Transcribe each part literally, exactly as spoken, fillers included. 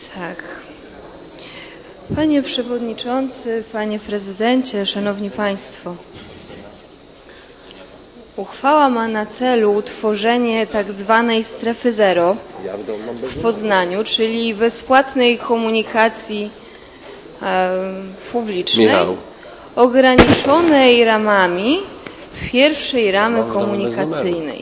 Tak. Panie Przewodniczący, Panie Prezydencie, Szanowni Państwo. Uchwała ma na celu utworzenie tak zwanej strefy zero w Poznaniu, czyli bezpłatnej komunikacji e, publicznej, Michał. ograniczonej ramami pierwszej ramy komunikacyjnej.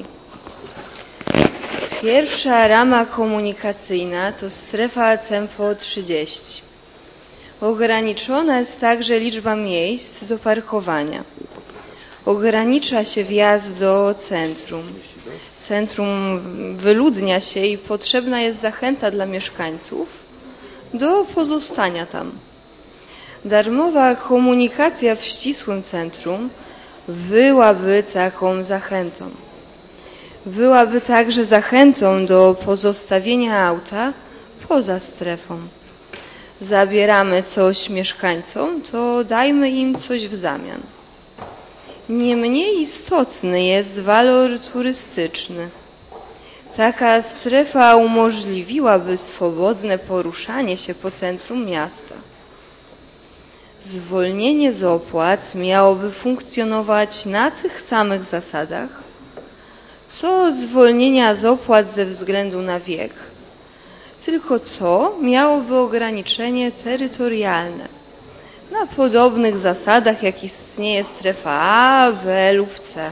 Pierwsza rama komunikacyjna to strefa tempo trzydzieści. Ograniczona jest także liczba miejsc do parkowania. Ogranicza się wjazd do centrum. Centrum wyludnia się i potrzebna jest zachęta dla mieszkańców do pozostania tam. Darmowa komunikacja w ścisłym centrum byłaby taką zachętą. Byłaby także zachętą do pozostawienia auta poza strefą. Zabieramy coś mieszkańcom, to dajmy im coś w zamian. Nie mniej istotny jest walor turystyczny. Taka strefa umożliwiłaby swobodne poruszanie się po centrum miasta. Zwolnienie z opłat miałoby funkcjonować na tych samych zasadach, co zwolnienia z opłat ze względu na wiek, tylko co miałoby ograniczenie terytorialne, na podobnych zasadach, jak istnieje strefa A, B lub C.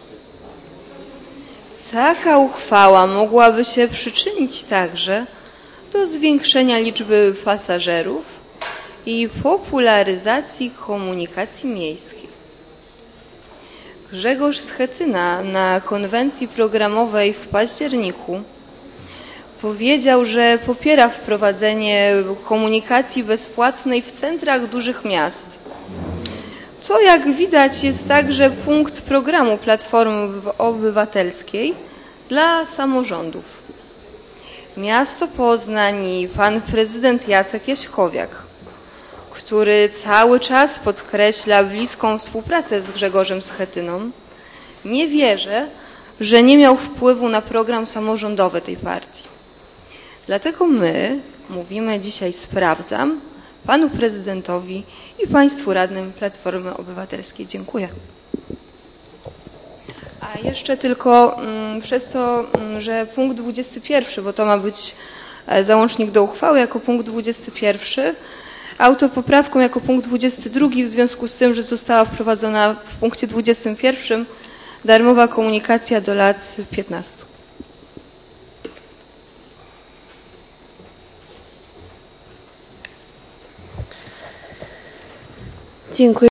Taka uchwała mogłaby się przyczynić także do zwiększenia liczby pasażerów i popularyzacji komunikacji miejskiej. Grzegorz Schetyna na konwencji programowej w październiku powiedział, że popiera wprowadzenie komunikacji bezpłatnej w centrach dużych miast. To, jak widać, jest także punkt programu Platformy Obywatelskiej dla samorządów. Miasto Poznań i pan prezydent Jacek Jaśkowiak, który cały czas podkreśla bliską współpracę z Grzegorzem Schetyną, nie wierzę, że nie miał wpływu na program samorządowy tej partii. Dlatego my mówimy dzisiaj sprawdzam panu prezydentowi i państwu radnym Platformy Obywatelskiej. Dziękuję. A jeszcze tylko mm, przez to, mm, że punkt dwudziesty pierwszy, bo to ma być załącznik do uchwały jako punkt dwudziesty pierwszy, autopoprawką jako punkt dwudziesty drugi w związku z tym, że została wprowadzona w punkcie dwudziestym pierwszym darmowa komunikacja do lat piętnastu. Dziękuję.